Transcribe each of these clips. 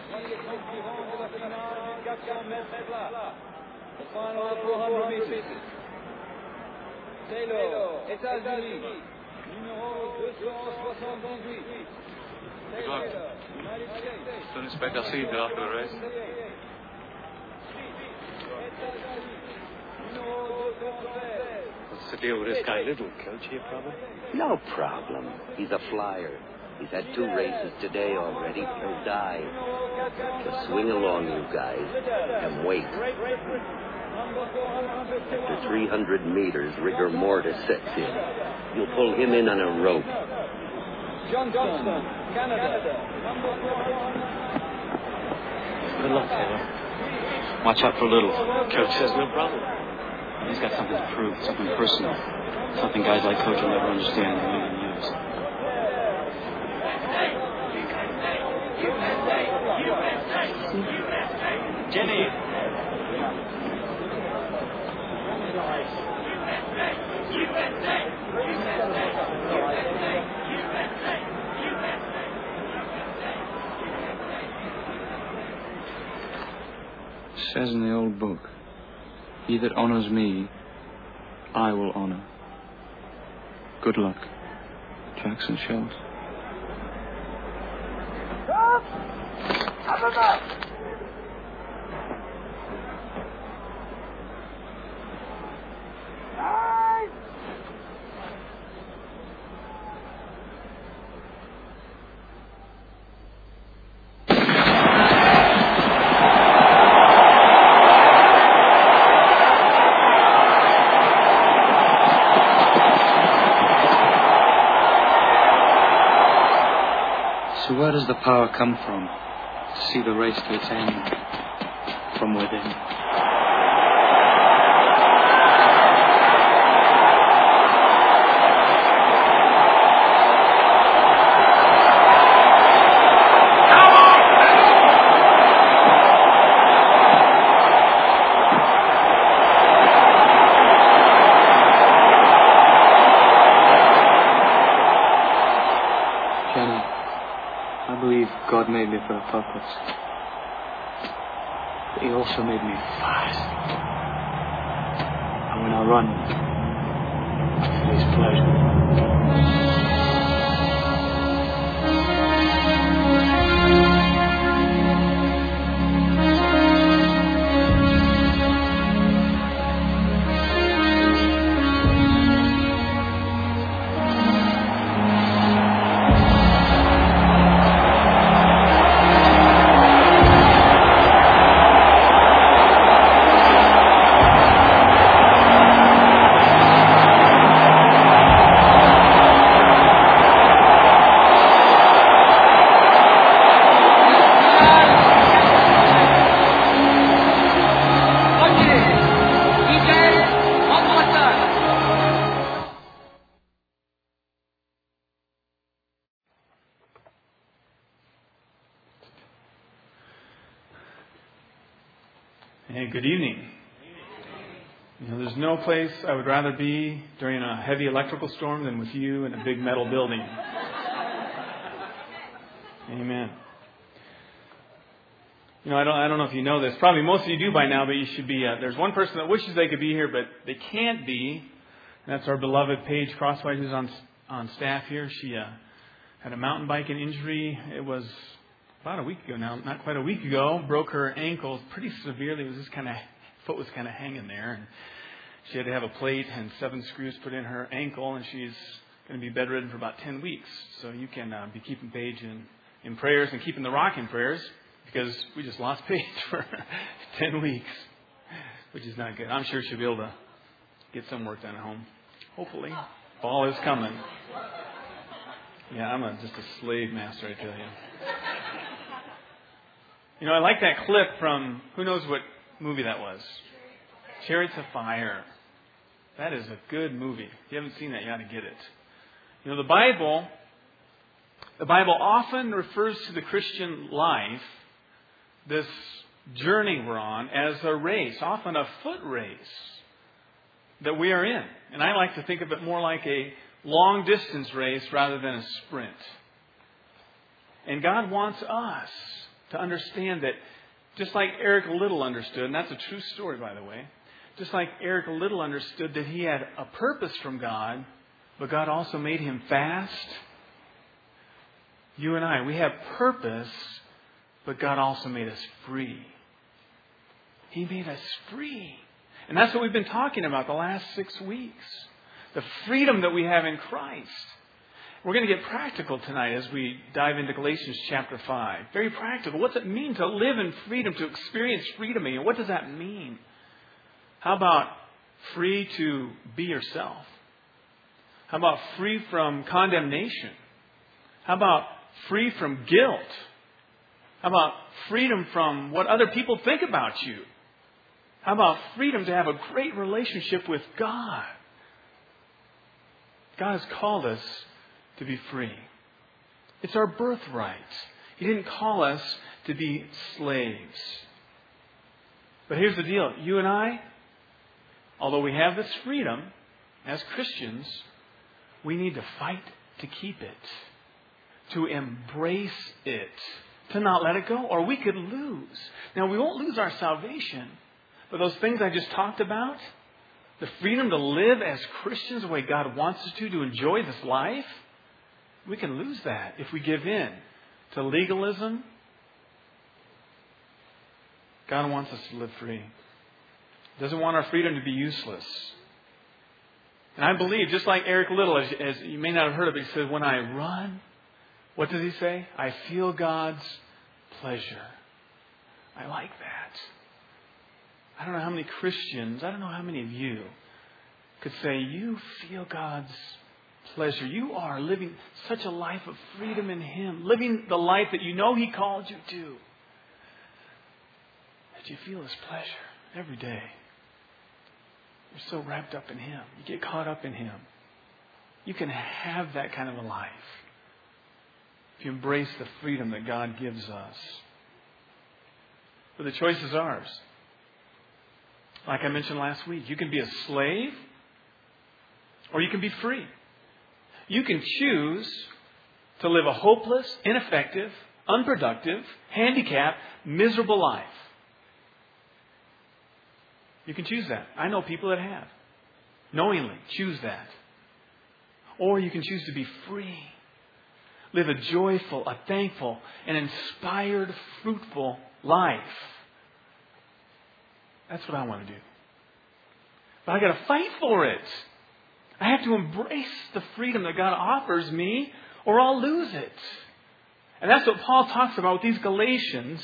Voici les concurrents de la finale du 400 mètres plat. The final 400 meters. Taylor, États-Unis, numéro 278. Good luck. Don't expect I'll see you till after the race. What's the deal with this guy Little? Coach here, problem? No problem. He's a flyer. He's had 2 races today already. He'll die. Just swing along, you guys, and wait. After 300 meters, rigor mortis sets in. You'll pull him in on a rope. Johnson, Canada. Good luck, Taylor. Watch out for Little. Coach says no problem. He's got something to prove, something personal. Something guys like Coach will never understand and even use. Jenny! It says in the old book, he that honors me, I will honor. Good luck, Jackson Schultz. So where does the power come from to see the race to its end? From within. Jenny, I believe God made me for a purpose. But He also made me fast. And when I run, I feel His pleasure. Hey, good evening. There's no place I would rather be during a heavy electrical storm than with you in a big metal building. Amen. I don't know if you know this. Probably most of you do by now, but you should be. There's one person that wishes they could be here, but they can't be. And that's our beloved Paige Crosswhite, who's on staff here. She had a mountain biking injury. It was about a week ago now, not quite a week ago. Broke her ankle pretty severely. It was just foot was kind of hanging there, and she had to have a plate and 7 screws put in her ankle, and she's going to be bedridden for about 10 weeks. So you can be keeping Paige in prayers and keeping the Rock in prayers, because we just lost Paige for 10 weeks, which is not good. I'm sure she'll be able to get some work done at home. Hopefully. Fall is coming. Yeah, I'm just a slave master, I tell you. I like that clip from, who knows what movie that was? Chariots of Fire. That is a good movie. If you haven't seen that, you ought to get it. The Bible often refers to the Christian life, this journey we're on, as a race, often a foot race that we are in. And I like to think of it more like a long distance race rather than a sprint. And God wants us to understand that just like Eric Liddell understood, and that's a true story, by the way, just like Eric Liddell understood that he had a purpose from God, but God also made him fast. You and I, we have purpose, but God also made us free. He made us free. And that's what we've been talking about the last 6 weeks. The freedom that we have in Christ. We're going to get practical tonight as we dive into Galatians chapter 5. Very practical. What's it mean to live in freedom, to experience freedom? And what does that mean? How about free to be yourself? How about free from condemnation? How about free from guilt? How about freedom from what other people think about you? How about freedom to have a great relationship with God? God has called us to be free. It's our birthright. He didn't call us to be slaves. But here's the deal. You and I, although we have this freedom as Christians, we need to fight to keep it, to embrace it, to not let it go, or we could lose. Now, we won't lose our salvation, but those things I just talked about, the freedom to live as Christians the way God wants us to enjoy this life, we can lose that if we give in to legalism. God wants us to live free. He doesn't want our freedom to be useless. And I believe, just like Eric Liddell, as you may not have heard of it, he said, when I run, what does he say? I feel God's pleasure. I like that. I don't know how many Christians, I don't know how many of you could say, you feel God's pleasure. You are living such a life of freedom in Him, living the life that you know He called you to, that you feel His pleasure every day. You're so wrapped up in Him. You get caught up in Him. You can have that kind of a life if you embrace the freedom that God gives us. But the choice is ours. Like I mentioned last week, you can be a slave or you can be free. You can choose to live a hopeless, ineffective, unproductive, handicapped, miserable life. You can choose that. I know people that have. Knowingly choose that. Or you can choose to be free. Live a joyful, a thankful, an inspired, fruitful life. That's what I want to do. But I got to fight for it. I have to embrace the freedom that God offers me, or I'll lose it. And that's what Paul talks about with these Galatians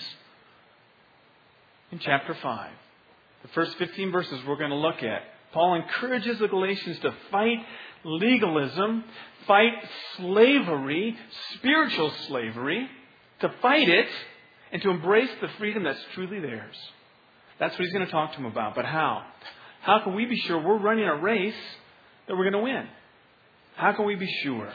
in chapter 5. The first 15 verses we're going to look at. Paul encourages the Galatians to fight legalism, fight slavery, spiritual slavery, to fight it, and to embrace the freedom that's truly theirs. That's what he's going to talk to them about. But how? How can we be sure we're running a race that we're going to win? How can we be sure?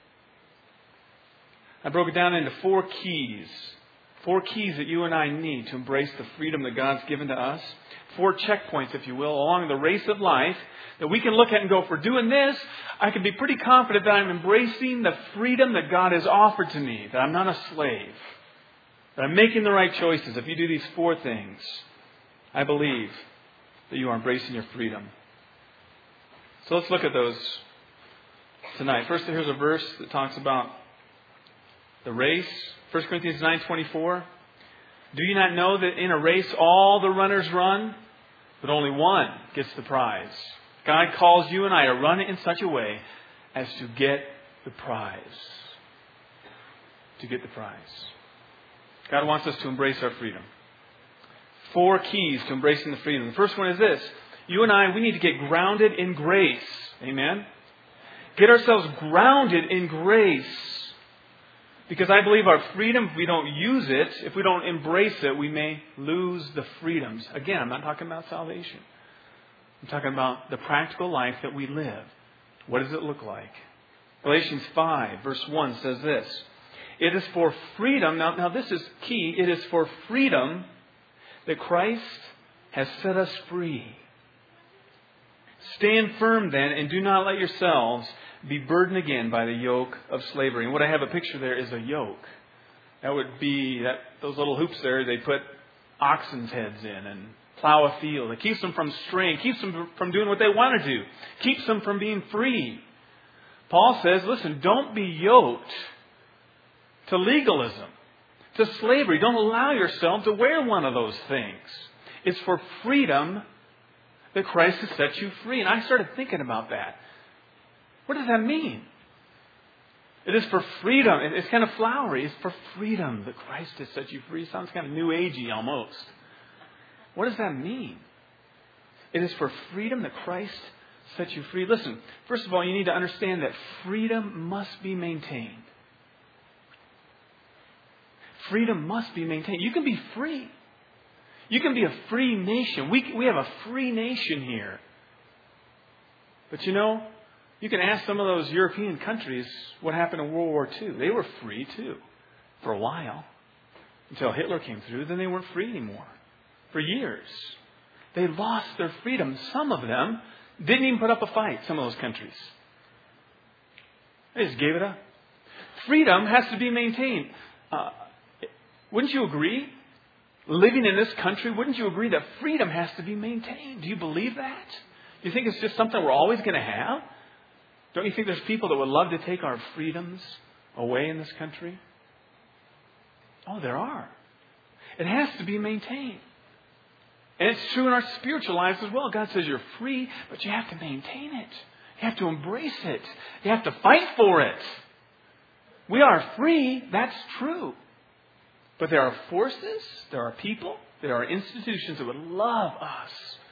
I broke it down into 4 keys. 4 keys that you and I need to embrace the freedom that God's given to us. 4 checkpoints, if you will, along the race of life that we can look at and go, for doing this, I can be pretty confident that I'm embracing the freedom that God has offered to me, that I'm not a slave, that I'm making the right choices. If you do these 4 things, I believe that you are embracing your freedom. So let's look at those tonight. First, here's a verse that talks about the race. 1 Corinthians 9:24. Do you not know that in a race all the runners run, but only one gets the prize? God calls you and I to run it in such a way as to get the prize. To get the prize. God wants us to embrace our freedom. 4 keys to embracing the freedom. The first one is this. You and I, we need to get grounded in grace. Amen? Get ourselves grounded in grace. Because I believe our freedom, if we don't use it, if we don't embrace it, we may lose the freedoms. Again, I'm not talking about salvation. I'm talking about the practical life that we live. What does it look like? Galatians 5, verse 1 says this. It is for freedom. Now this is key. It is for freedom that Christ has set us free. Stand firm then, and do not let yourselves be burdened again by the yoke of slavery. And what I have a picture there is a yoke. That would be that those little hoops there, they put oxen's heads in and plow a field. It keeps them from straying, keeps them from doing what they want to do, keeps them from being free. Paul says, listen, don't be yoked to legalism, to slavery. Don't allow yourself to wear one of those things. It's for freedom that Christ has set you free. And I started thinking about that. What does that mean? It is for freedom. It's kind of flowery. It's for freedom that Christ has set you free. It sounds kind of new agey almost. What does that mean? It is for freedom that Christ set you free. Listen, first of all, you need to understand that freedom must be maintained. Freedom must be maintained. You can be free. You can be a free nation. We have a free nation here. But you know, you can ask some of those European countries what happened in World War II. They were free too, for a while, until Hitler came through. Then they weren't free anymore for years. They lost their freedom. Some of them didn't even put up a fight, some of those countries. They just gave it up. Freedom has to be maintained. Wouldn't you agree? Living in this country, wouldn't you agree that freedom has to be maintained? Do you believe that? Do you think it's just something we're always going to have? Don't you think there's people that would love to take our freedoms away in this country? Oh, there are. It has to be maintained. And it's true in our spiritual lives as well. God says you're free, but you have to maintain it. You have to embrace it. You have to fight for it. We are free, that's true. But there are forces, there are people, there are institutions that would love us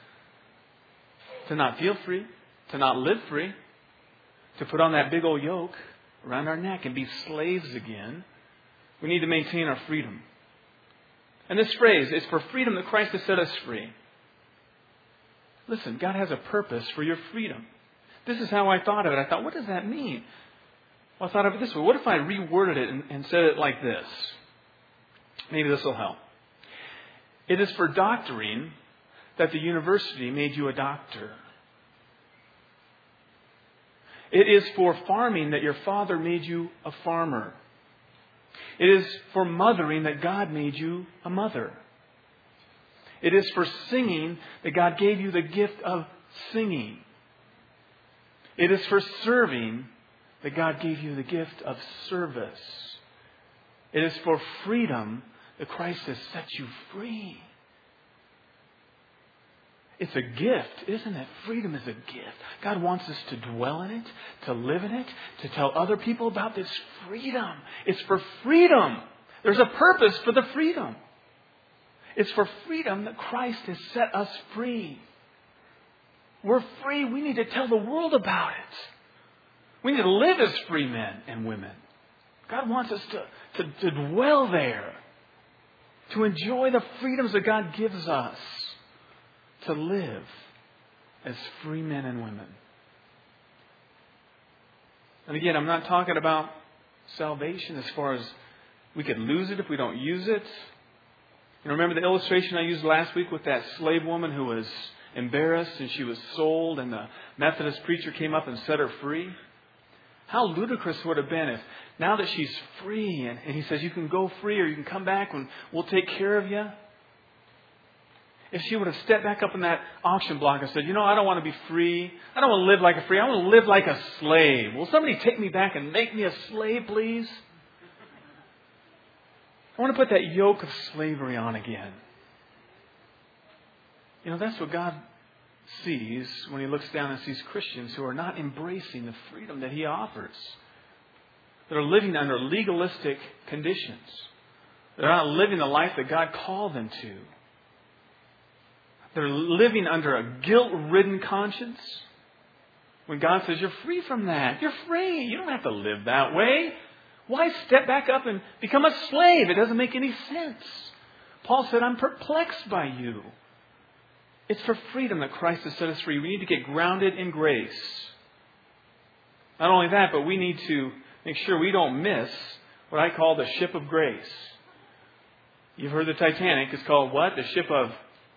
to not feel free, to not live free, to put on that big old yoke around our neck and be slaves again. We need to maintain our freedom. And this phrase is for freedom that Christ has set us free. Listen, God has a purpose for your freedom. This is how I thought of it. I thought, what does that mean? Well, I thought of it this way. What if I reworded it and said it like this? Maybe this will help. It is for doctoring that the university made you a doctor. It is for farming that your father made you a farmer. It is for mothering that God made you a mother. It is for singing that God gave you the gift of singing. It is for serving that God gave you the gift of service. It is for freedom that Christ has set you free. It's a gift, isn't it? Freedom is a gift. God wants us to dwell in it, to live in it, to tell other people about this freedom. It's for freedom. There's a purpose for the freedom. It's for freedom that Christ has set us free. We're free. We need to tell the world about it. We need to live as free men and women. God wants us to dwell there, to enjoy the freedoms that God gives us, to live as free men and women. And again, I'm not talking about salvation as far as we could lose it if we don't use it. You remember the illustration I used last week with that slave woman who was embarrassed and she was sold and the Methodist preacher came up and set her free? How ludicrous would it have been if now that she's free and he says you can go free or you can come back and we'll take care of you. If she would have stepped back up in that auction block and said, you know, I don't want to be free. I don't want to live like a free. I want to live like a slave. Will somebody take me back and make me a slave, please? I want to put that yoke of slavery on again. You know, that's what God sees when He looks down and sees Christians who are not embracing the freedom that He offers. That are living under legalistic conditions. They're not living the life that God called them to. They're living under a guilt-ridden conscience. When God says, you're free from that. You're free. You don't have to live that way. Why step back up and become a slave? It doesn't make any sense. Paul said, I'm perplexed by you. It's for freedom that Christ has set us free. We need to get grounded in grace. Not only that, but we need to make sure we don't miss what I call the ship of grace. You've heard the Titanic. It's called what? The ship of...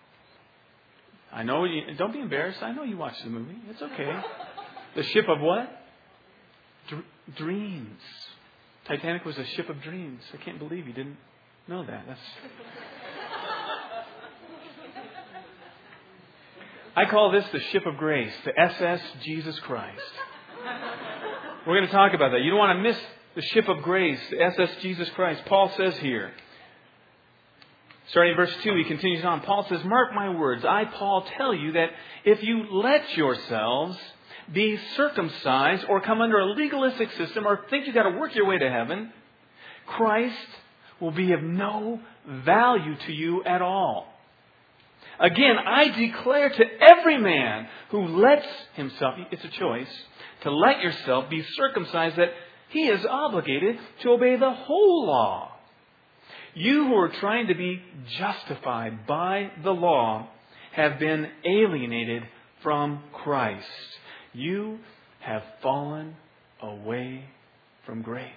I know you... Don't be embarrassed. I know you watched the movie. It's okay. The ship of what? Dreams. Titanic was a ship of dreams. I can't believe you didn't know that. I call this the ship of grace, the SS Jesus Christ. We're going to talk about that. You don't want to miss the ship of grace, the SS Jesus Christ. Paul says here, starting in verse 2, he continues on. Paul says, "Mark my words, I, Paul, tell you that if you let yourselves be circumcised or come under a legalistic system or think you've got to work your way to heaven, Christ will be of no value to you at all. Again, I declare to every man who lets himself," it's a choice, "to let yourself be circumcised, that he is obligated to obey the whole law. You who are trying to be justified by the law have been alienated from Christ. You have fallen away from grace."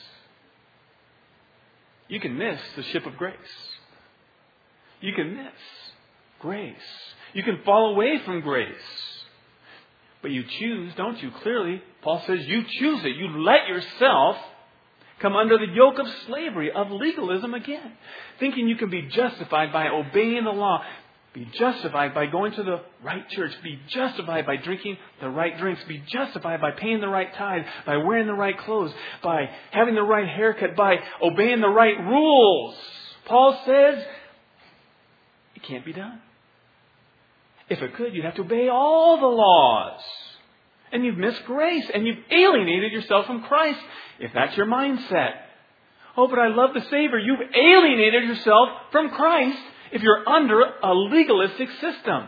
You can miss the ship of grace. You can miss grace. You can fall away from grace. But you choose, don't you? Clearly, Paul says you choose it. You let yourself come under the yoke of slavery, of legalism again. Thinking you can be justified by obeying the law. Be justified by going to the right church. Be justified by drinking the right drinks. Be justified by paying the right tithe. By wearing the right clothes. By having the right haircut. By obeying the right rules. Paul says it can't be done. If it could, you'd have to obey all the laws. And you've missed grace. And you've alienated yourself from Christ. If that's your mindset. Oh, but I love the Savior. You've alienated yourself from Christ if you're under a legalistic system.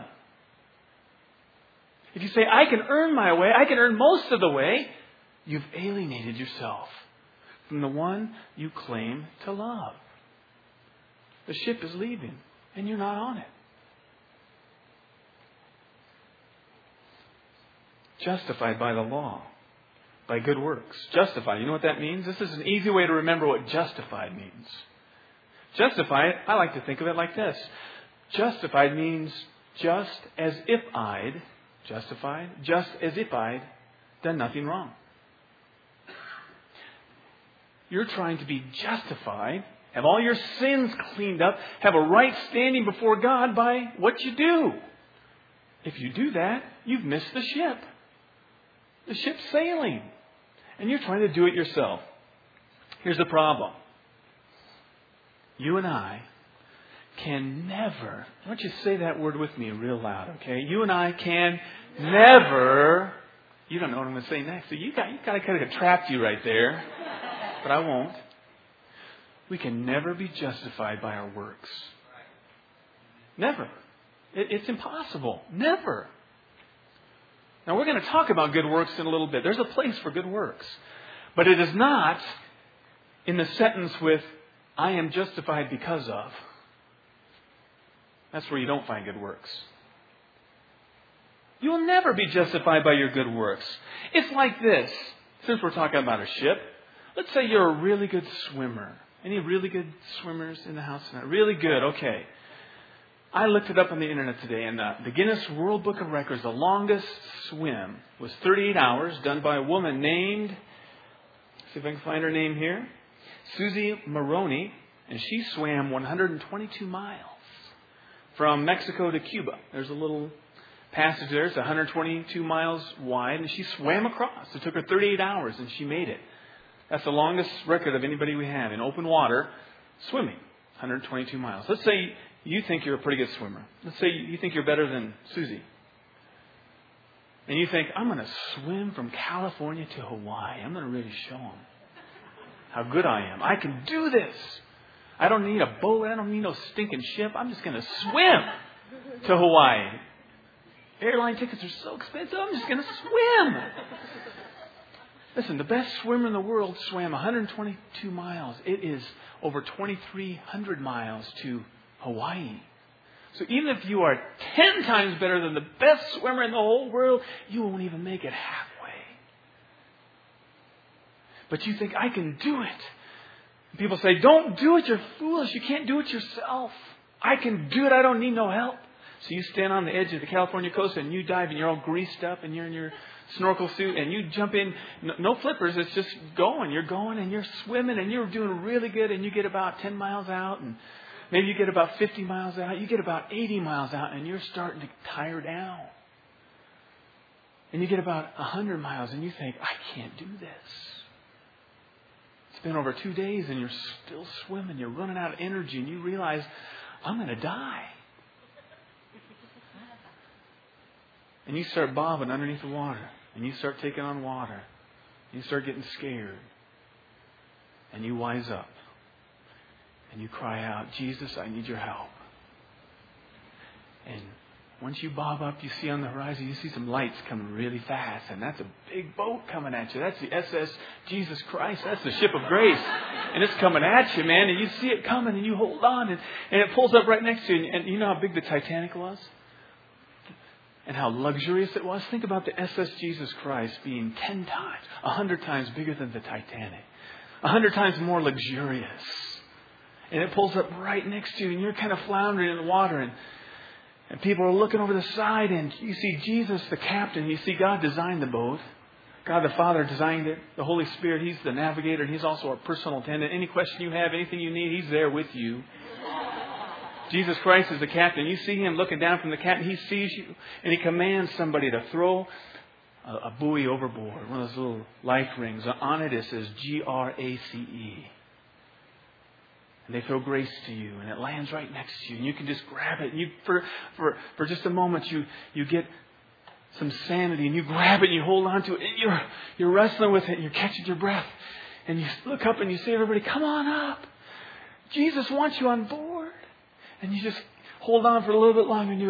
If you say, I can earn my way, I can earn most of the way, you've alienated yourself from the one you claim to love. The ship is leaving and you're not on it. Justified by the law, by good works. Justified, you know what that means? This is an easy way to remember what justified means. Justified, I like to think of it like this. Justified means just as if I'd done nothing wrong. You're trying to be justified, have all your sins cleaned up, have a right standing before God by what you do. If you do that, you've missed the ship. The ship's sailing. And you're trying to do it yourself. Here's the problem. You and I can never, why don't you say that word with me real loud, okay? You and I can never, you don't know what I'm going to say next, so you got to kind of trap you right there, but I won't. We can never be justified by our works. Never. It's impossible. Never. Now we're going to talk about good works in a little bit. There's a place for good works. But it is not in the sentence with, I am justified because of. That's where you don't find good works. You will never be justified by your good works. It's like this. Since we're talking about a ship, let's say you're a really good swimmer. Any really good swimmers in the house tonight? Really good, okay. I looked it up on the internet today, and the Guinness World Book of Records, the longest swim was 38 hours, done by a woman named, see if I can find her name here, Susie Maroney, and she swam 122 miles from Mexico to Cuba. There's a little passage there. It's 122 miles wide, and she swam across. It took her 38 hours, and she made it. That's the longest record of anybody we have in open water swimming, 122 miles. Let's say you think you're a pretty good swimmer. Let's say you think you're better than Susie. And you think, I'm going to swim from California to Hawaii. I'm going to really show them how good I am. I can do this. I don't need a boat. I don't need no stinking ship. I'm just going to swim to Hawaii. Airline tickets are so expensive. I'm just going to swim. Listen, the best swimmer in the world swam 122 miles. It is over 2,300 miles to Hawaii. So even if you are 10 times better than the best swimmer in the whole world, you won't even make it halfway. But you think, I can do it. People say, don't do it. You're foolish. You can't do it yourself. I can do it. I don't need no help. So you stand on the edge of the California coast and you dive and you're all greased up and you're in your snorkel suit, and you jump in. No flippers. It's just going. You're going and you're swimming and you're doing really good. And you get about 10 miles out, and maybe you get about 50 miles out. You get about 80 miles out, and you're starting to tire down. And you get about 100 miles, and you think, I can't do this. It's been over 2 days, and you're still swimming. You're running out of energy, and you realize, I'm going to die. And you start bobbing underneath the water. And you start taking on water. You start getting scared. And you wise up. And you cry out, Jesus, I need your help. And once you bob up, you see on the horizon, you see some lights coming really fast. And that's a big boat coming at you. That's the SS Jesus Christ. That's the ship of grace. And it's coming at you, man. And you see it coming and you hold on. And it pulls up right next to you. And you know how big the Titanic was? And how luxurious it was? Think about the SS Jesus Christ being 10 times, 100 times bigger than the Titanic. 100 times more luxurious. And it pulls up right next to you. And you're kind of floundering in the water. And people are looking over the side. And you see Jesus, the captain. You see God designed the boat. God the Father designed it. The Holy Spirit, He's the navigator. And He's also our personal attendant. Any question you have, anything you need, He's there with you. Jesus Christ is the captain. You see Him looking down from the captain. He sees you. And He commands somebody to throw a buoy overboard. One of those little life rings. On it says GRACE. And they throw grace to you. And it lands right next to you. And you can just grab it. And you, for just a moment, you get some sanity. And you grab it and you hold on to it. And you're wrestling with it. And you're catching your breath. And you look up and you say to everybody, come on up. Jesus wants you on board. And you just hold on for a little bit longer and you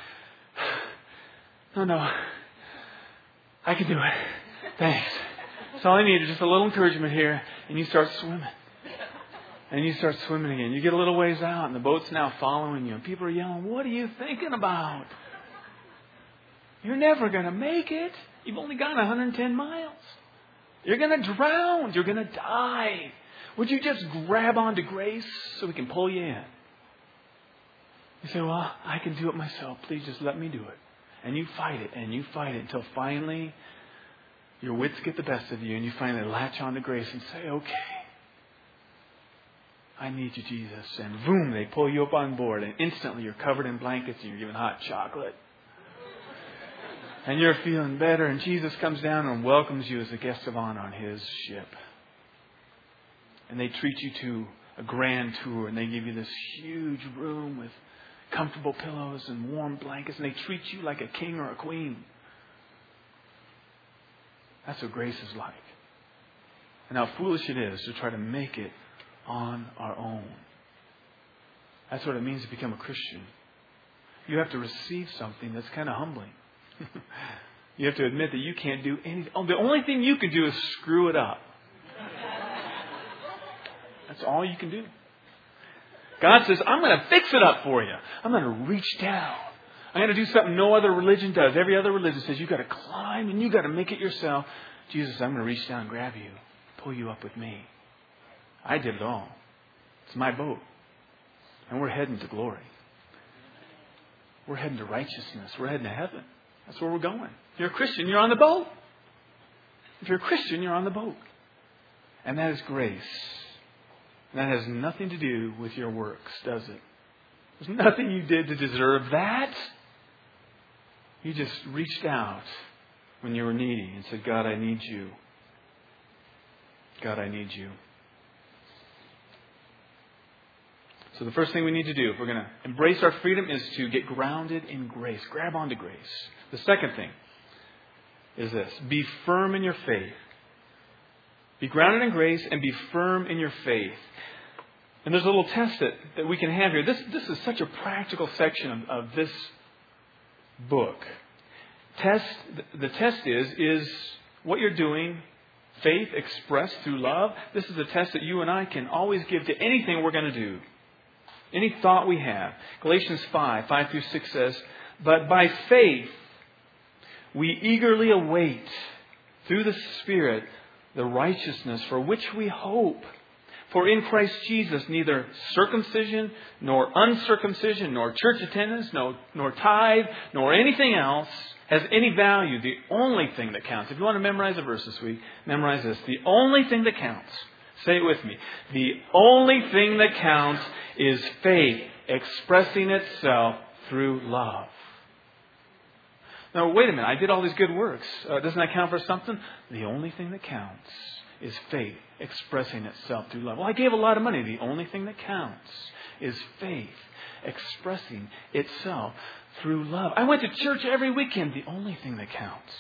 go, no, I can do it. Thanks. That's all I need is just a little encouragement here. And you start swimming. And you start swimming again. You get a little ways out and the boat's now following you. And people are yelling, what are you thinking about? You're never going to make it. You've only gone 110 miles. You're going to drown. You're going to die. Would you just grab onto grace so we can pull you in? You say, well, I can do it myself. Please just let me do it. And you fight it and you fight it until finally your wits get the best of you and you finally latch on to grace and say, okay, I need you, Jesus. And boom, they pull you up on board and instantly you're covered in blankets and you're given hot chocolate. And you're feeling better and Jesus comes down and welcomes you as a guest of honor on His ship. And they treat you to a grand tour and they give you this huge room with comfortable pillows and warm blankets, and they treat you like a king or a queen. That's what grace is like. And how foolish it is to try to make it on our own. That's what it means to become a Christian. You have to receive something that's kind of humbling. You have to admit that you can't do anything. The only thing you can do is screw it up. That's all you can do. God says, I'm going to fix it up for you. I'm going to reach down. I'm going to do something no other religion does. Every other religion says you've got to climb and you've got to make it yourself. Jesus, I'm going to reach down and grab you, pull you up with me. I did it all. It's my boat. And we're heading to glory. We're heading to righteousness. We're heading to heaven. That's where we're going. If you're a Christian, you're on the boat. If you're a Christian, you're on the boat. And that is grace. And that has nothing to do with your works, does it? There's nothing you did to deserve that. You just reached out when you were needy and said, God, I need you. God, I need you. So the first thing we need to do if we're going to embrace our freedom is to get grounded in grace. Grab onto grace. The second thing is this. Be firm in your faith. Be grounded in grace and be firm in your faith. And there's a little test that we can have here. This is such a practical section of this book. The test is what you're doing, faith expressed through love. This is a test that you and I can always give to anything we're going to do. Any thought we have. Galatians 5:5-6 says, but by faith we eagerly await through the Spirit the righteousness for which we hope. For in Christ Jesus, neither circumcision, nor uncircumcision, nor church attendance, nor tithe, nor anything else has any value. The only thing that counts. If you want to memorize a verse this week, memorize this. The only thing that counts. Say it with me. The only thing that counts is faith expressing itself through love. Now, wait a minute. I did all these good works. Doesn't that count for something? The only thing that counts is faith expressing itself through love. Well, I gave a lot of money. The only thing that counts is faith expressing itself through love. I went to church every weekend. The only thing that counts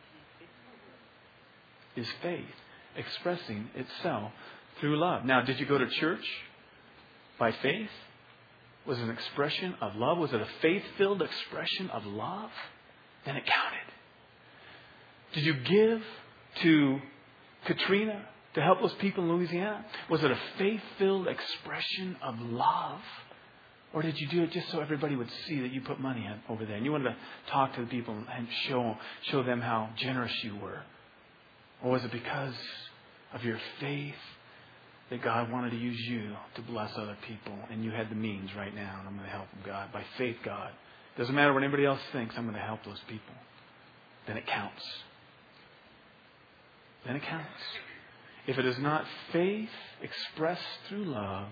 is faith expressing itself through love. Now, did you go to church by faith? Was it an expression of love? Was it a faith-filled expression of love? Then it counted. Did you give to Katrina to help those people in Louisiana? Was it a faith-filled expression of love? Or did you do it just so everybody would see that you put money in over there and you wanted to talk to the people and show them how generous you were? Or was it because of your faith that God wanted to use you to bless other people and you had the means right now and I'm going to help them, God? By faith, God. Doesn't matter what anybody else thinks, I'm going to help those people. Then it counts. Then it counts. If it is not faith expressed through love,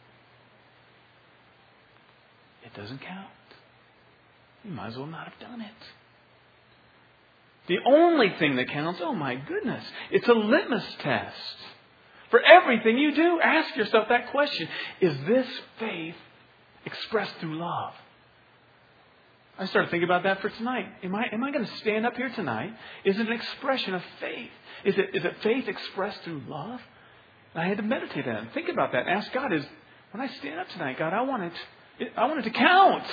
it doesn't count. You might as well not have done it. The only thing that counts, oh my goodness, it's a litmus test. For everything you do, ask yourself that question. Is this faith expressed through love? I started thinking about that for tonight. Am I going to stand up here tonight? Is it an expression of faith? Is it faith expressed through love? And I had to meditate on it and think about that. And ask God, when I stand up tonight, God, I want it to count.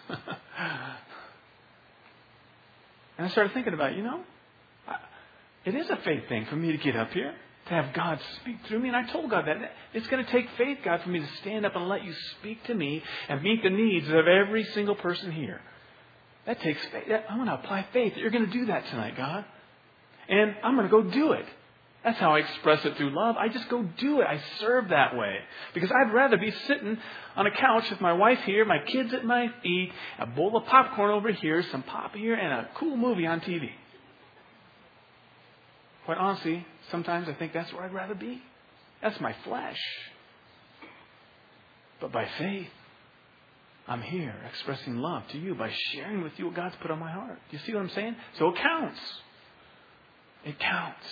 And I started thinking about, it is a faith thing for me to get up here, to have God speak through me. And I told God that it's going to take faith, God, for me to stand up and let you speak to me and meet the needs of every single person here. That takes faith. I'm going to apply faith that you're going to do that tonight, God. And I'm going to go do it. That's how I express it through love. I just go do it. I serve that way. Because I'd rather be sitting on a couch with my wife here, my kids at my feet, a bowl of popcorn over here, some pop here, and a cool movie on TV. Quite honestly, sometimes I think that's where I'd rather be. That's my flesh. But by faith, I'm here expressing love to you by sharing with you what God's put on my heart. Do you see what I'm saying? So it counts. It counts.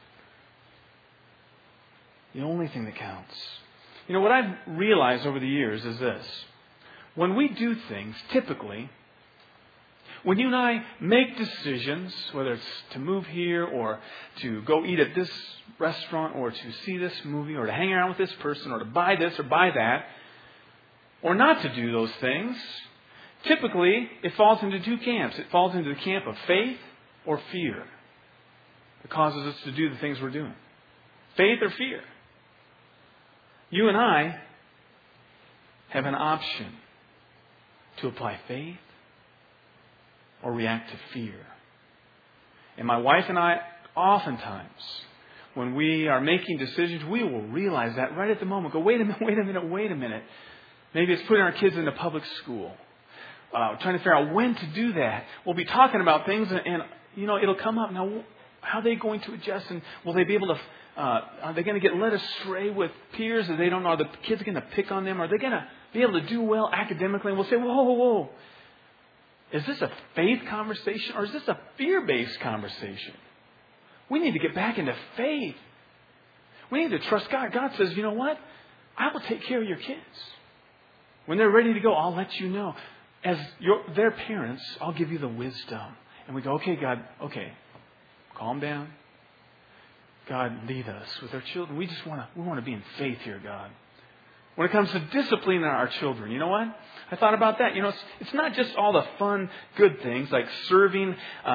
The only thing that counts. What I've realized over the years is this. When we do things, typically, when you and I make decisions, whether it's to move here or to go eat at this restaurant or to see this movie or to hang around with this person or to buy this or buy that, or not to do those things, typically it falls into two camps. It falls into the camp of faith or fear. It causes us to do the things we're doing. Faith or fear. You and I have an option to apply faith or react to fear. And my wife and I, oftentimes, when we are making decisions, we will realize that right at the moment. Go, wait a minute. Maybe it's putting our kids into public school. Trying to figure out when to do that. We'll be talking about things and it'll come up. Now, how are they going to adjust? And will they be able to, are they going to get led astray with peers that they don't know? Are the kids going to pick on them? Are they going to be able to do well academically? And we'll say, whoa. Is this a faith conversation or is this a fear-based conversation? We need to get back into faith. We need to trust God. God says, you know what? I will take care of your kids. When they're ready to go, I'll let you know. As their parents, I'll give you the wisdom. And we go, okay, God, okay. Calm down. God, lead us with our children. We want to be in faith here, God. When it comes to disciplining our children, you know what? I thought about that. It's not just all the fun, good things like serving,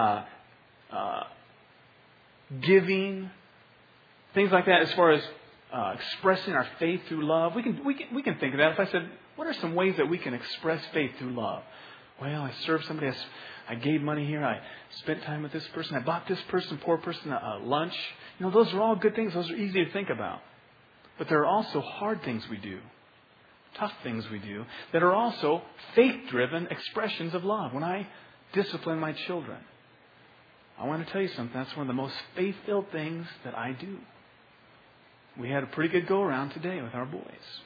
giving, things like that. As far as expressing our faith through love, we can think of that. If I said, what are some ways that we can express faith through love? Well, I served somebody. I gave money here. I spent time with this person. I bought this person, poor person, lunch. Those are all good things. Those are easy to think about. But there are also hard things we do, tough things we do, that are also faith-driven expressions of love. When I discipline my children, I want to tell you something. That's one of the most faith-filled things that I do. We had a pretty good go-around today with our boys.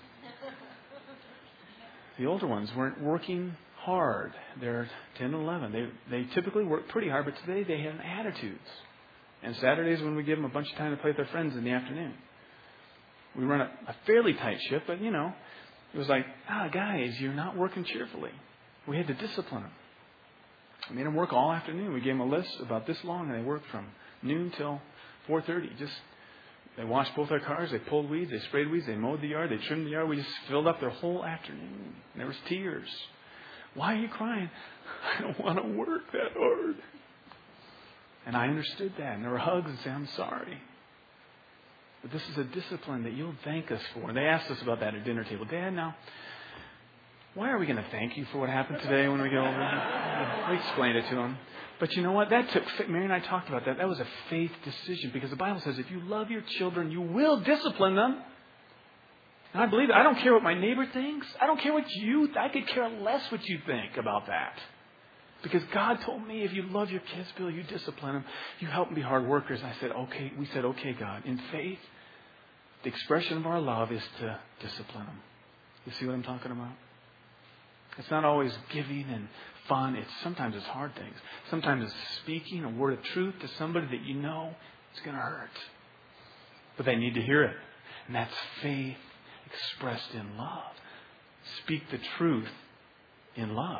The older ones weren't working hard. They're 10 and 11. They typically work pretty hard, but today they had attitudes. And Saturdays when we give them a bunch of time to play with their friends in the afternoon. We run a fairly tight ship, but it was like, guys, you're not working cheerfully. We had to discipline them. We made them work all afternoon. We gave them a list about this long, and they worked from noon till 4:30. They washed both our cars. They pulled weeds. They sprayed weeds. They mowed the yard. They trimmed the yard. We just filled up their whole afternoon. And there was tears. Why are you crying? I don't want to work that hard. And I understood that. And there were hugs and say, I'm sorry. But this is a discipline that you'll thank us for. And they asked us about that at dinner table. Dad, now, why are we going to thank you for what happened today when we go over? We explained it to them. But you know what? Mary and I talked about that. That was a faith decision because the Bible says if you love your children, you will discipline them. And I believe it. I don't care what my neighbor thinks. I don't care what I could care less what you think about that. Because God told me if you love your kids, Bill, you discipline them. You help them be hard workers. And I said, okay. We said, okay, God. In faith, the expression of our love is to discipline them. You see what I'm talking about? It's not always giving and fun. Sometimes it's hard things. Sometimes it's speaking a word of truth to somebody that you know is going to hurt. But they need to hear it. And that's faith expressed in love. Speak the truth in love.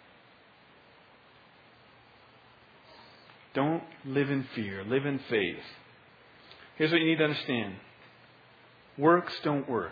Don't live in fear. Live in faith. Here's what you need to understand. Works don't work.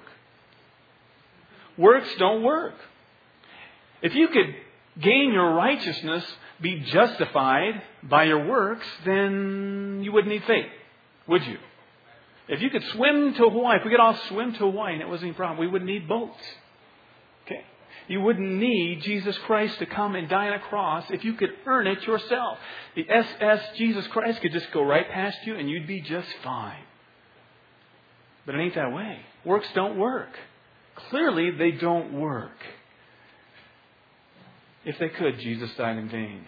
Works don't work. If you could gain your righteousness, be justified by your works, then you wouldn't need faith, would you? If you could swim to Hawaii, if we could all swim to Hawaii and it wasn't any problem, we wouldn't need boats. Okay? You wouldn't need Jesus Christ to come and die on a cross if you could earn it yourself. The SS Jesus Christ could just go right past you and you'd be just fine. But it ain't that way. Works don't work. Clearly, they don't work. If they could, Jesus died in vain.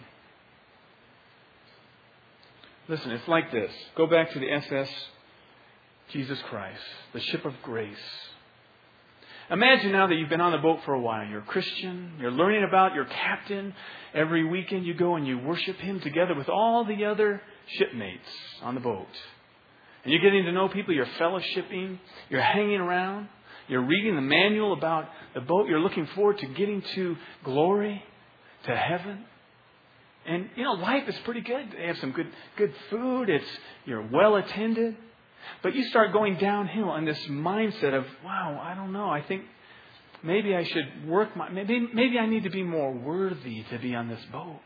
Listen, it's like this. Go back to the SS Jesus Christ, the ship of grace. Imagine now that you've been on the boat for a while. You're a Christian. You're learning about your captain. Every weekend you go and you worship him together with all the other shipmates on the boat. And you're getting to know people. You're fellowshipping. You're hanging around. You're reading the manual about the boat. You're looking forward to getting to glory, to heaven. And, life is pretty good. They have some good food. You're well attended. But you start going downhill on this mindset of, wow, I don't know. I think maybe I should work maybe I need to be more worthy to be on this boat.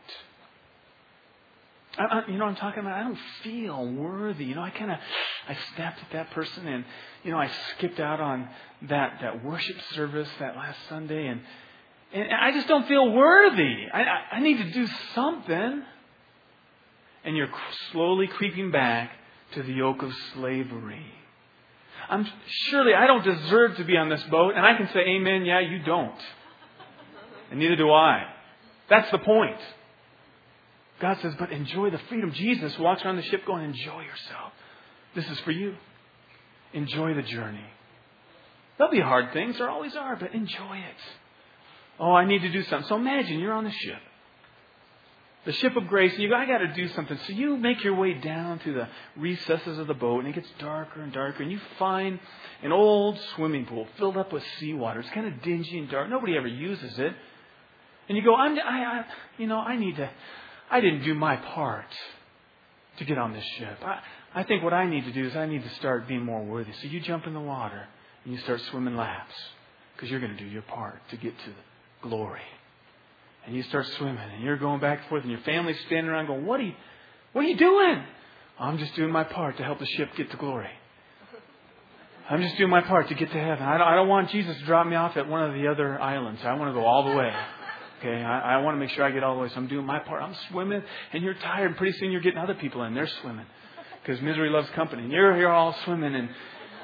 You know what I'm talking about? I don't feel worthy. I snapped at that person and, I skipped out on that worship service that last Sunday and I just don't feel worthy. I need to do something. And you're slowly creeping back to the yoke of slavery. Surely I don't deserve to be on this boat. And I can say, amen, yeah, you don't. And neither do I. That's the point. God says, but enjoy the freedom. Jesus walks around the ship going, enjoy yourself. This is for you. Enjoy the journey. There'll be hard things. There always are, but enjoy it. Oh, I need to do something. So imagine you're on the ship. The ship of grace, and I got to do something. So you make your way down to the recesses of the boat, and it gets darker and darker, and you find an old swimming pool filled up with seawater. It's kind of dingy and dark. Nobody ever uses it. And you go, I didn't do my part to get on this ship. I think what I need to do is I need to start being more worthy. So you jump in the water, and you start swimming laps, because you're going to do your part to get to the glory. And you start swimming, and you're going back and forth, and your family's standing around going, what are you doing? I'm just doing my part to help the ship get to glory. I'm just doing my part to get to heaven. I don't want Jesus to drop me off at one of the other islands. I want to go all the way. Okay, I want to make sure I get all the way, so I'm doing my part. I'm swimming, and you're tired, and pretty soon you're getting other people in. They're swimming, because misery loves company. And you're here all swimming, and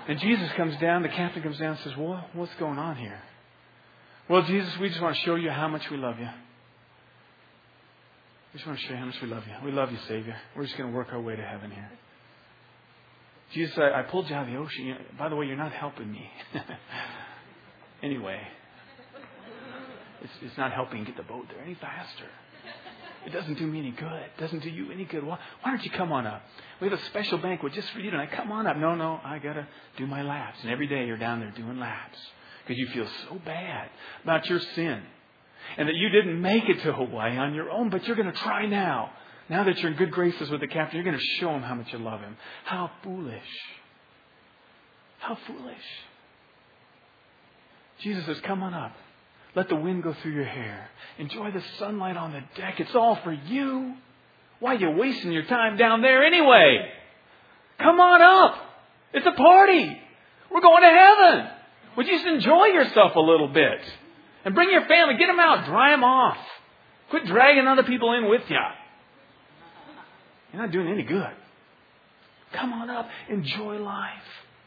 And Jesus comes down, the captain comes down and says, well, what's going on here? Well, Jesus, we just want to show you how much we love you. We just want to show you how much we love you. We love you, Savior. We're just going to work our way to heaven here. Jesus, I pulled you out of the ocean. By the way, you're not helping me. Anyway, it's not helping get the boat there any faster. It doesn't do me any good. It doesn't do you any good. Why don't you come on up? We have a special banquet just for you tonight. Come on up. No, I got to do my laps. And every day you're down there doing laps because you feel so bad about your sin and that you didn't make it to Hawaii on your own, but you're going to try now. Now that you're in good graces with the captain, you're going to show him how much you love him. How foolish. How foolish. Jesus says, come on up. Let the wind go through your hair. Enjoy the sunlight on the deck. It's all for you. Why are you wasting your time down there anyway? Come on up. It's a party. We're going to heaven. Would you just enjoy yourself a little bit? And bring your family. Get them out. Dry them off. Quit dragging other people in with you. You're not doing any good. Come on up. Enjoy life.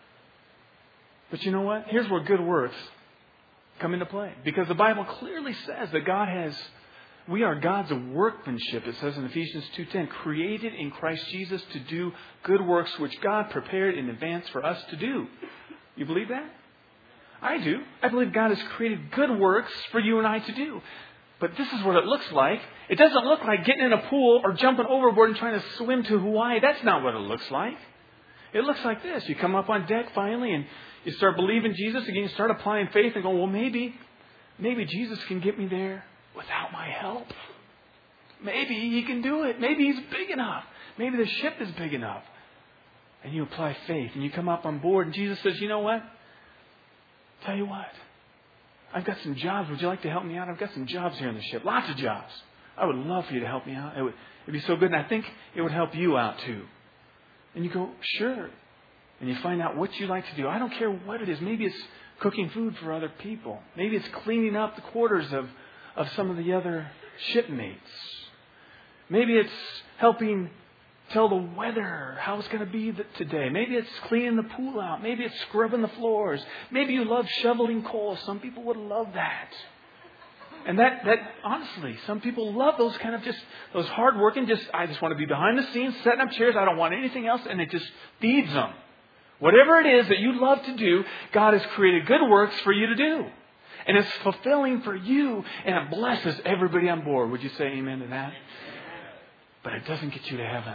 But you know what? Here's where good works come into play. Because the Bible clearly says that we are God's workmanship. It says in Ephesians 2:10, created in Christ Jesus to do good works which God prepared in advance for us to do. You believe that? I do. I believe God has created good works for you and I to do. But this is what it looks like. It doesn't look like getting in a pool or jumping overboard and trying to swim to Hawaii. That's not what it looks like. It looks like this. You come up on deck finally and you start believing Jesus again. You start applying faith and go, well, maybe Jesus can get me there without my help. Maybe He can do it. Maybe He's big enough. Maybe the ship is big enough. And you apply faith and you come up on board and Jesus says, you know what? Tell you what. I've got some jobs. Would you like to help me out? I've got some jobs here on the ship. Lots of jobs. I would love for you to help me out. It'd be so good. And I think it would help you out too. And you go, sure. And you find out what you like to do. I don't care what it is. Maybe it's cooking food for other people. Maybe it's cleaning up the quarters of some of the other shipmates. Maybe it's helping tell the weather how it's going to be today. Maybe it's cleaning the pool out. Maybe it's scrubbing the floors. Maybe you love shoveling coal. Some people would love that. And that honestly, some people love those kind of those hardworking, I just want to be behind the scenes, setting up chairs. I don't want anything else. And it just feeds them. Whatever it is that you love to do, God has created good works for you to do. And it's fulfilling for you. And it blesses everybody on board. Would you say amen to that? But it doesn't get you to heaven.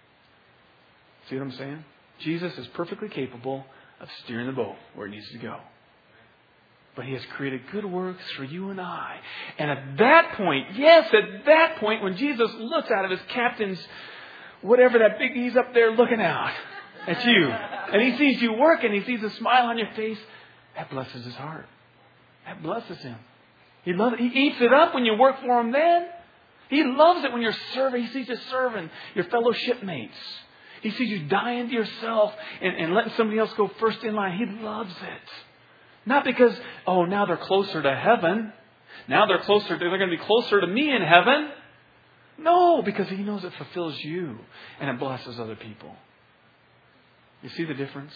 See what I'm saying? Jesus is perfectly capable of steering the boat where it needs to go. But He has created good works for you and I. And at that point, when Jesus looks out of His captain's, whatever that big, He's up there looking out at you. And He sees you work and He sees a smile on your face. That blesses His heart. That blesses Him. He eats it up when you work for Him then. He loves it when you're serving. He sees you serving your fellow shipmates. He sees you dying to yourself and letting somebody else go first in line. He loves it. Not because, now they're closer to heaven. Now they're going to be closer to me in heaven. No, because He knows it fulfills you and it blesses other people. You see the difference?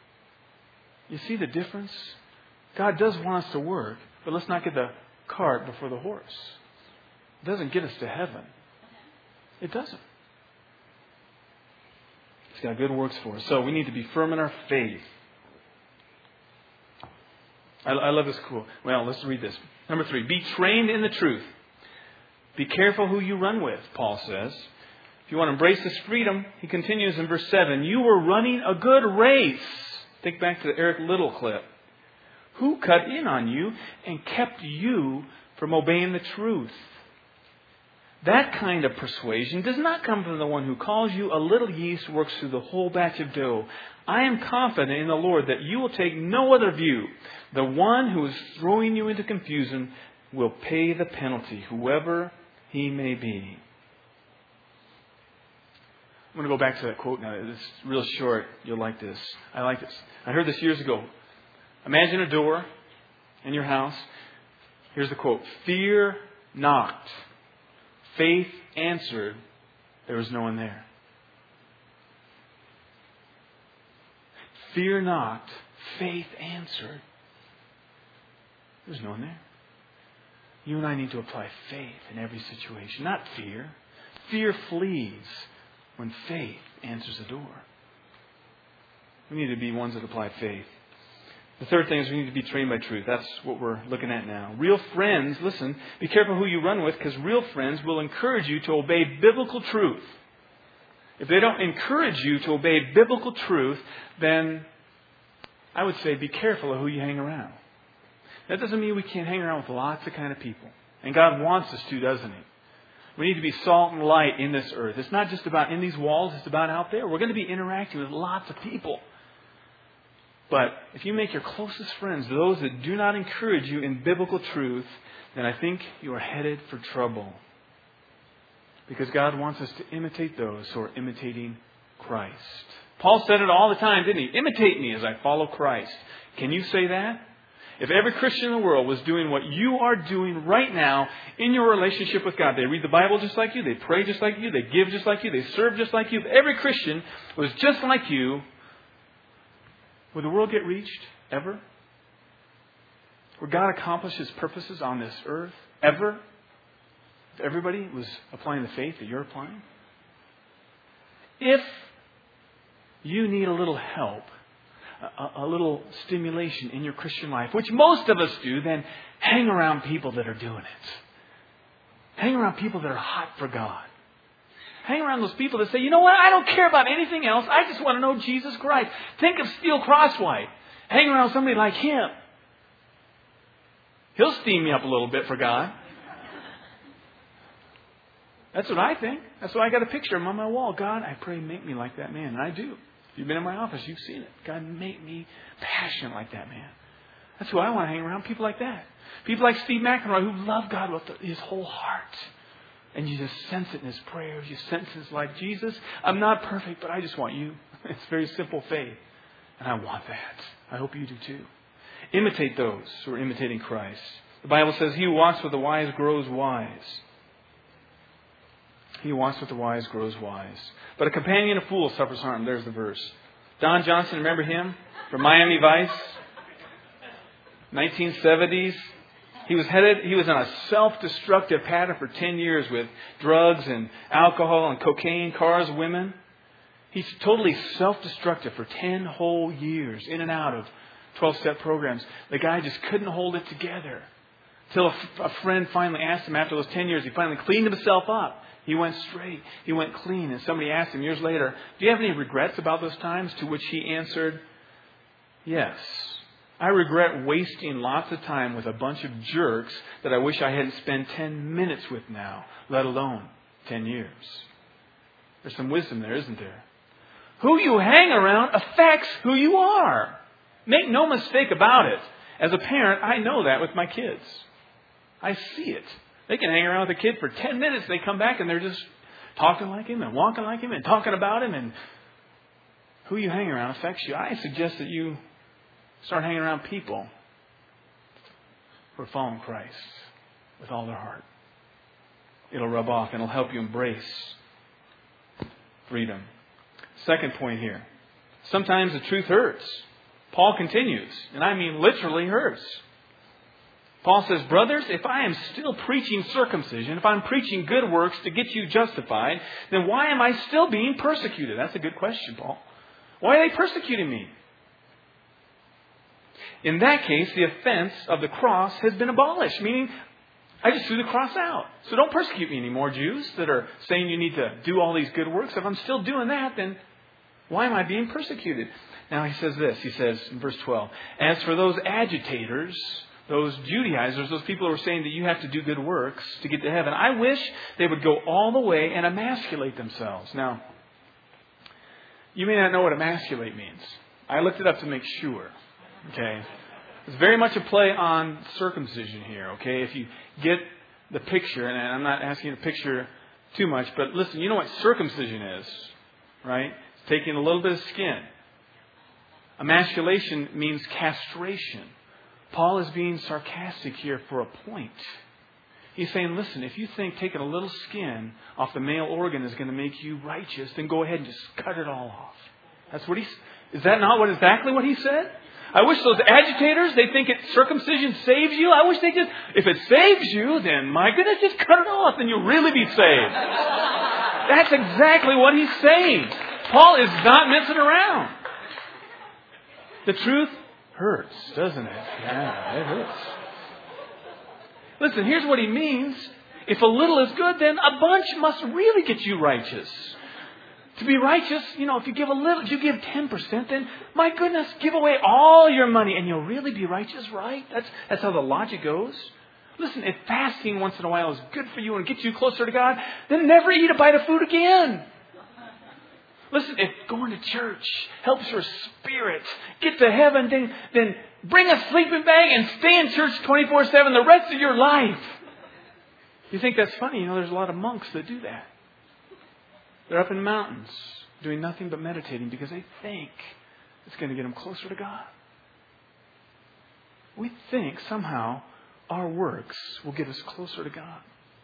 You see the difference? God does want us to work, but let's not get the cart before the horse. It doesn't get us to heaven. It doesn't. He's got good works for us. So we need to be firm in our faith. I love this quote. Well, let's read this. Number 3, be trained in the truth. Be careful who you run with, Paul says. If you want to embrace this freedom, he continues in verse 7. You were running a good race. Think back to the Eric Little clip. Who cut in on you and kept you from obeying the truth? That kind of persuasion does not come from the one who calls you. A little yeast works through the whole batch of dough. I am confident in the Lord that you will take no other view. The one who is throwing you into confusion will pay the penalty, whoever he may be. I'm going to go back to that quote now. It's real short. You'll like this. I like this. I heard this years ago. Imagine a door in your house. Here's the quote. Fear knocked. Faith answered. There was no one there. Fear not, faith answered. There's no one there. You and I need to apply faith in every situation, not fear. Fear flees when faith answers the door. We need to be ones that apply faith. The third thing is we need to be trained by truth. That's what we're looking at now. Real friends, listen, be careful who you run with, because real friends will encourage you to obey biblical truth. If they don't encourage you to obey biblical truth, then I would say be careful of who you hang around. That doesn't mean we can't hang around with lots of kind of people. And God wants us to, doesn't He? We need to be salt and light in this earth. It's not just about in these walls, it's about out there. We're going to be interacting with lots of people. But if you make your closest friends those that do not encourage you in biblical truth, then I think you are headed for trouble. Because God wants us to imitate those who are imitating Christ. Paul said it all the time, didn't he? Imitate me as I follow Christ. Can you say that? If every Christian in the world was doing what you are doing right now in your relationship with God, they read the Bible just like you, they pray just like you, they give just like you, they serve just like you. If every Christian was just like you, would the world get reached ever? Would God accomplish His purposes on this earth ever? If everybody was applying the faith that you're applying? If you need a little help, a little stimulation in your Christian life, which most of us do, then hang around people that are doing it. Hang around people that are hot for God. Hang around those people that say, you know what, I don't care about anything else. I just want to know Jesus Christ. Think of Steele Crosswhite. Hang around somebody like him. He'll steam me up a little bit for God. That's what I think. That's why I got a picture of him on my wall. God, I pray, make me like that man. And I do. If you've been in my office, you've seen it. God, make me passionate like that man. That's who I want to hang around. People like that. People like Steve McEnroy who love God with his whole heart. And you just sense it in his prayers. You sense his life. Jesus, I'm not perfect, but I just want you. It's very simple faith. And I want that. I hope you do too. Imitate those who are imitating Christ. The Bible says, he who walks with the wise grows wise. He who walks with the wise grows wise. But a companion of fools suffers harm. There's the verse. Don Johnson, remember him? From Miami Vice? 1970s. He was on a self-destructive pattern for 10 years with drugs and alcohol and cocaine, cars, women. He's totally self-destructive for 10 whole years, in and out of 12-step programs. The guy just couldn't hold it together. Till a friend finally asked him after those 10 years, he finally cleaned himself up. He went straight. He went clean. And somebody asked him years later, do you have any regrets about those times? To which he answered, yes. I regret wasting lots of time with a bunch of jerks that I wish I hadn't spent 10 minutes with now, let alone 10 years. There's some wisdom there, isn't there? Who you hang around affects who you are. Make no mistake about it. As a parent, I know that with my kids. I see it. They can hang around with a kid for 10 minutes. They come back and they're just talking like him and walking like him and talking about him. And who you hang around affects you. I suggest that you start hanging around people who are following Christ with all their heart. It'll rub off and it'll help you embrace freedom. Second point here. Sometimes the truth hurts. Paul continues, and I mean literally hurts. Paul says, brothers, if I am still preaching circumcision, if I'm preaching good works to get you justified, then why am I still being persecuted? That's a good question, Paul. Why are they persecuting me? In that case, the offense of the cross has been abolished, meaning I just threw the cross out. So don't persecute me anymore, Jews that are saying you need to do all these good works. If I'm still doing that, then why am I being persecuted? Now he says this, he says in verse 12, as for those agitators, those Judaizers, those people who are saying that you have to do good works to get to heaven, I wish they would go all the way and emasculate themselves. Now, you may not know what emasculate means. I looked it up to make sure. Okay, it's very much a play on circumcision here. Okay, if you get the picture, and I'm not asking you to picture too much, but listen, you know what circumcision is, right? It's taking a little bit of skin. Emasculation means castration. Paul is being sarcastic here for a point. He's saying, listen, if you think taking a little skin off the male organ is going to make you righteous, then go ahead and just cut it all off. That's what Is that not exactly what he said? I wish those agitators, they think circumcision saves you. I wish they just, if it saves you, then my goodness, just cut it off and you'll really be saved. That's exactly what he's saying. Paul is not messing around. The truth hurts, doesn't it? Yeah, it hurts. Listen, here's what he means. If a little is good, then a bunch must really get you righteous. To be righteous, if you give a little, if you give 10%, then my goodness, give away all your money and you'll really be righteous, right? That's how the logic goes. Listen, if fasting once in a while is good for you and gets you closer to God, then never eat a bite of food again. Listen, if going to church helps your spirit get to heaven, then bring a sleeping bag and stay in church 24/7 the rest of your life. You think that's funny? There's a lot of monks that do that. They're up in the mountains doing nothing but meditating because they think it's going to get them closer to God. We think somehow our works will get us closer to God.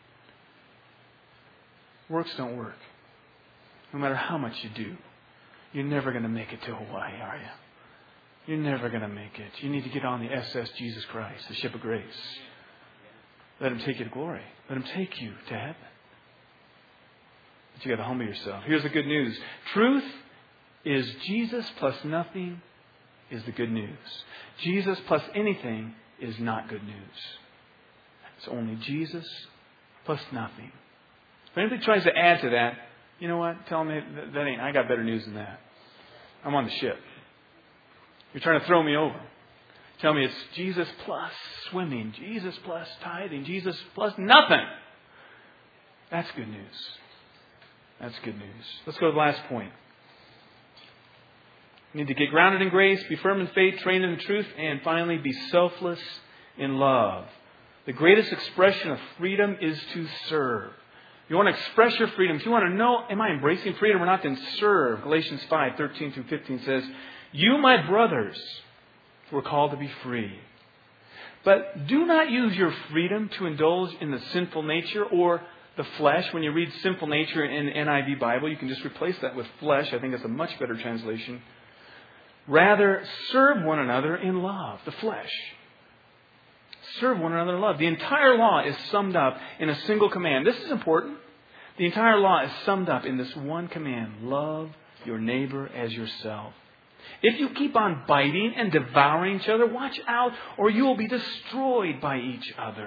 Works don't work. No matter how much you do, you're never going to make it to Hawaii, are you? You're never going to make it. You need to get on the SS Jesus Christ, the ship of grace. Let Him take you to glory. Let Him take you to heaven. But you got to humble yourself. Here's the good news. Truth is Jesus plus nothing is the good news. Jesus plus anything is not good news. It's only Jesus plus nothing. If anybody tries to add to that, you know what? Tell me that ain't. I got better news than that. I'm on the ship. You're trying to throw me over. Tell me it's Jesus plus swimming, Jesus plus tithing, Jesus plus nothing. That's good news. That's good news. Let's go to the last point. You need to get grounded in grace, be firm in faith, trained in the truth, and finally be selfless in love. The greatest expression of freedom is to serve. If you want to express your freedom, if you want to know, am I embracing freedom or not, then serve. Galatians 5:13-15 says, you, my brothers, were called to be free. But do not use your freedom to indulge in the sinful nature or the flesh. When you read sinful nature in the NIV Bible, you can just replace that with flesh. I think that's a much better translation. Rather, serve one another in love, the flesh. Serve one another in love. The entire law is summed up in a single command. This is important. The entire law is summed up in this one command. Love your neighbor as yourself. If you keep on biting and devouring each other, watch out or you will be destroyed by each other.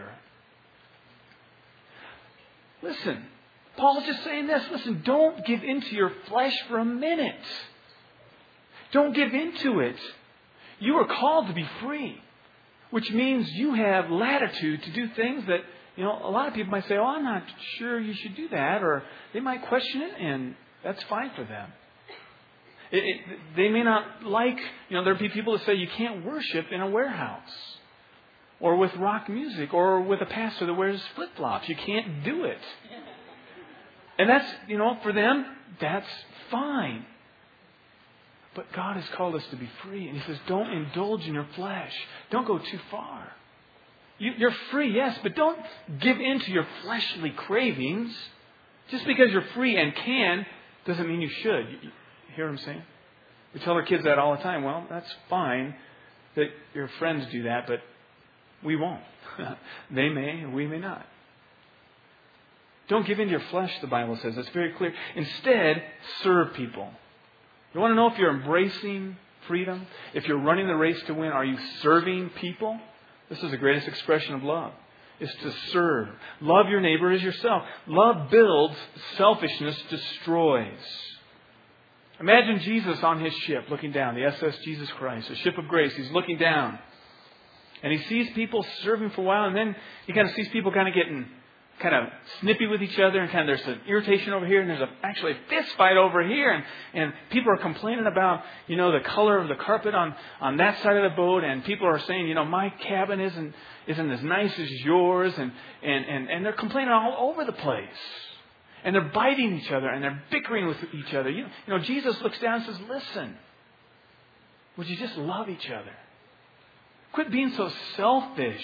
Listen, Paul's just saying this. Listen, don't give in to your flesh for a minute. Don't give in to it. You are called to be free, which means you have latitude to do things that, a lot of people might say, I'm not sure you should do that, or they might question it, and that's fine for them. They may not like, there'll be people that say you can't worship in a warehouse or with rock music or with a pastor that wears flip-flops. You can't do it. And that's, for them, that's fine. But God has called us to be free. And He says, don't indulge in your flesh. Don't go too far. You're free, yes, but don't give in to your fleshly cravings. Just because you're free and can doesn't mean you should. You hear what I'm saying? We tell our kids that all the time. Well, that's fine that your friends do that, but we won't. They may, and we may not. Don't give in to your flesh, the Bible says. That's very clear. Instead, serve people. You want to know if you're embracing freedom? If you're running the race to win, are you serving people? This is the greatest expression of love. Is to serve. Love your neighbor as yourself. Love builds, selfishness destroys. Imagine Jesus on His ship looking down, the SS Jesus Christ, the ship of grace. He's looking down. And He sees people serving for a while, and then He kind of sees people kind of getting kind of snippy with each other, and kind of there's an irritation over here, and there's actually a fist fight over here, and people are complaining about, the color of the carpet on that side of the boat, and people are saying, my cabin isn't as nice as yours, and they're complaining all over the place. And they're biting each other, and they're bickering with each other. Jesus looks down and says, listen, would you just love each other? Quit being so selfish.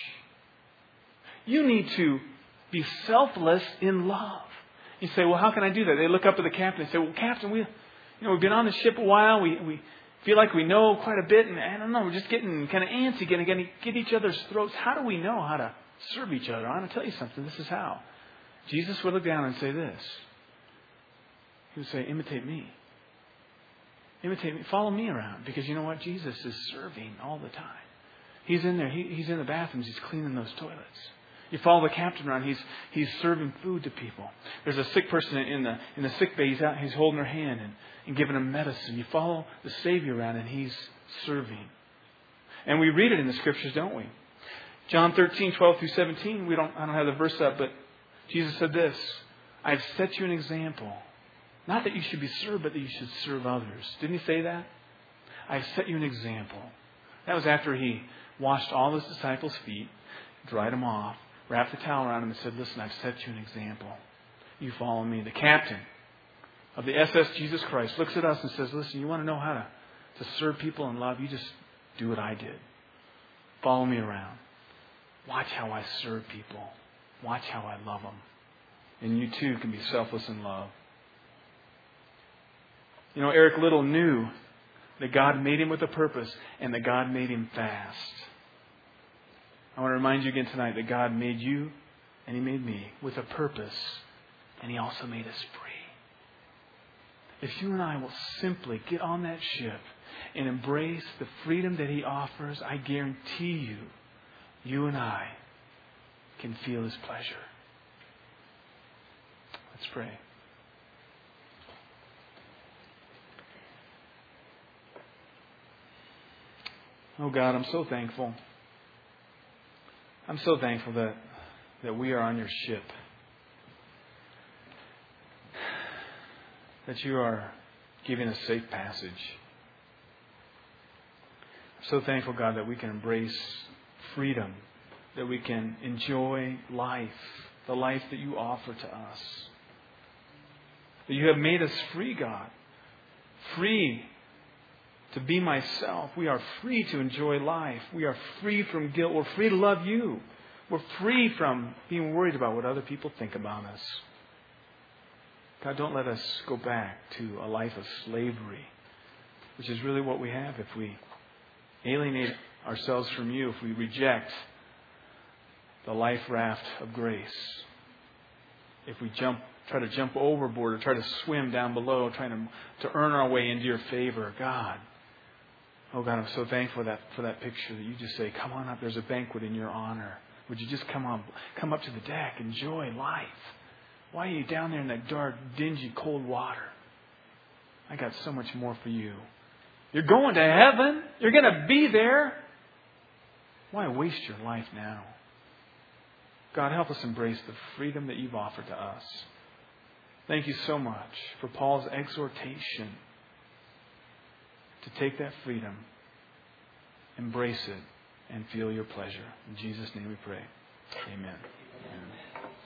You need to be selfless in love. You say, well, how can I do that? They look up at the captain and say, well, Captain, we've been on the ship a while. We feel like we know quite a bit, and I don't know, we're just getting kind of antsy, getting get each other's throats. How do we know how to serve each other? I want to tell you something. This is how. Jesus would look down and say this. He would say, imitate me. Imitate me. Follow me around. Because you know what? Jesus is serving all the time. He's in there. He's in the bathrooms. He's cleaning those toilets. You follow the captain around. He's serving food to people. There's a sick person in the sick bay. He's holding their hand and giving them medicine. You follow the Savior around and He's serving. And we read it in the Scriptures, don't we? John 13:12 through 17. I don't have the verse up, but Jesus said this: I've set you an example. Not that you should be served, but that you should serve others. Didn't He say that? I've set you an example. That was after He washed all His disciples' feet, dried them off, wrapped the towel around them and said, listen, I've set you an example. You follow me. The captain of the SS Jesus Christ looks at us and says, listen, you want to know how to serve people and love? You just do what I did. Follow me around. Watch how I serve people. Watch how I love them. And you too can be selfless in love. You know, Eric Liddell knew that God made him with a purpose and that God made him fast. I want to remind you again tonight that God made you and He made me with a purpose, and He also made us free. If you and I will simply get on that ship and embrace the freedom that He offers, I guarantee you and I can feel His pleasure. Let's pray. Oh God, I'm so thankful. I'm so thankful that we are on your ship. That you are giving us safe passage. I'm so thankful, God, that we can embrace freedom. That we can enjoy life. The life that you offer to us. That you have made us free, God. Free to be myself. We are free to enjoy life. We are free from guilt. We're free to love you. We're free from being worried about what other people think about us. God, don't let us go back to a life of slavery, which is really what we have if we alienate ourselves from you, if we reject the life raft of grace. If we try to jump overboard or try to swim down below, trying to earn our way into your favor. God, oh God, I'm so thankful for that picture that you just say, come on up, there's a banquet in your honor. Would you just come up to the deck, enjoy life? Why are you down there in that dark, dingy, cold water? I got so much more for you. You're going to heaven. You're going to be there. Why waste your life now? God, help us embrace the freedom that you've offered to us. Thank you so much for Paul's exhortation to take that freedom, embrace it, and feel your pleasure. In Jesus' name we pray. Amen. Amen.